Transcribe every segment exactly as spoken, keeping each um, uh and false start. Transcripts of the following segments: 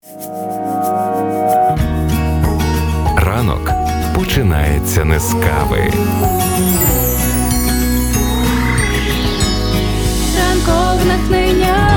Ранок починається не з кави. Ранкове натхнення.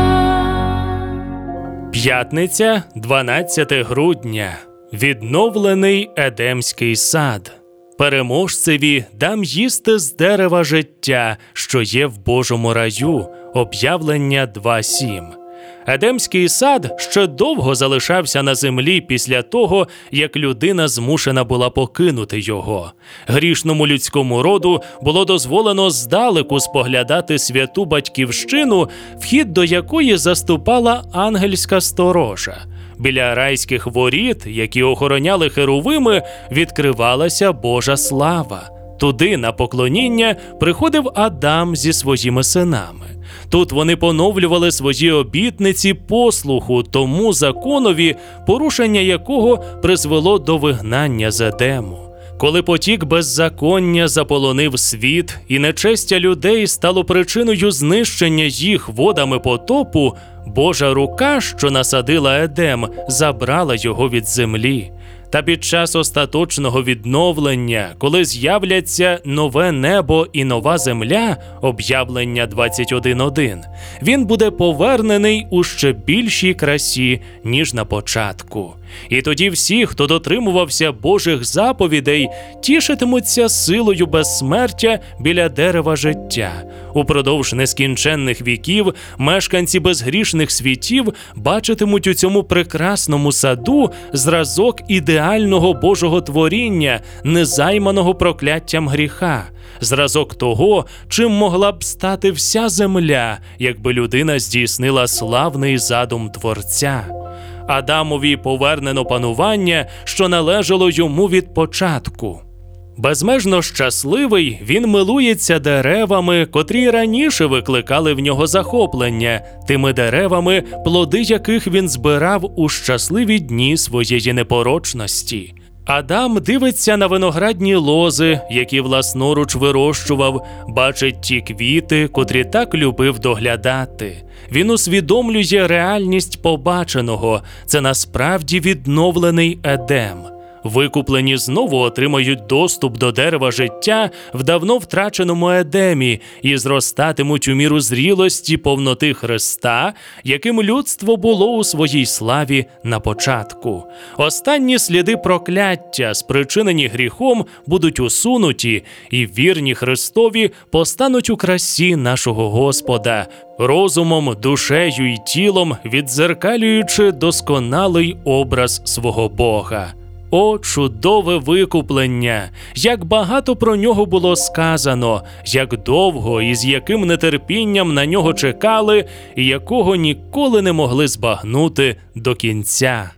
П'ятниця, дванадцяте грудня. Відновлений Едемський сад. Переможцеві дам їсти з дерева життя, що є в Божому раю. Об'явлення два сім. Едемський сад ще довго залишався на землі після того, як людина змушена була покинути його. Грішному людському роду було дозволено здалеку споглядати святу батьківщину, вхід до якої заступала ангельська сторожа. Біля райських воріт, які охороняли херувими, відкривалася Божа слава. Туди на поклоніння приходив Адам зі своїми синами. Тут вони поновлювали свої обітниці послуху тому законові, порушення якого призвело до вигнання з Едему. Коли потік беззаконня заполонив світ і нечестя людей стало причиною знищення їх водами потопу, Божа рука, що насадила Едем, забрала його від землі. Та під час остаточного відновлення, коли з'являться нове небо і нова земля, об'явлення двадцять один один, він буде повернений у ще більшій красі, ніж на початку. І тоді всі, хто дотримувався Божих заповідей, тішитимуться силою безсмертя біля дерева життя. Упродовж нескінченних віків мешканці безгрішних світів бачитимуть у цьому прекрасному саду зразок ідеального Божого творіння, незайманого прокляттям гріха. Зразок того, чим могла б стати вся земля, якби людина здійснила славний задум Творця. Адамові повернено панування, що належало йому від початку. Безмежно щасливий, він милується деревами, котрі раніше викликали в нього захоплення, тими деревами, плоди яких він збирав у щасливі дні своєї непорочності. Адам дивиться на виноградні лози, які власноруч вирощував, бачить ті квіти, котрі так любив доглядати. Він усвідомлює реальність побаченого – це насправді відновлений Едем. Викуплені знову отримають доступ до дерева життя в давно втраченому Едемі і зростатимуть у міру зрілості повноти Христа, яким людство було у своїй славі на початку. Останні сліди прокляття, спричинені гріхом, будуть усунуті, і вірні Христові постануть у красі нашого Господа, розумом, душею і тілом віддзеркалюючи досконалий образ свого Бога. О, чудове викуплення! Як багато про нього було сказано, як довго і з яким нетерпінням на нього чекали, і якого ніколи не могли збагнути до кінця.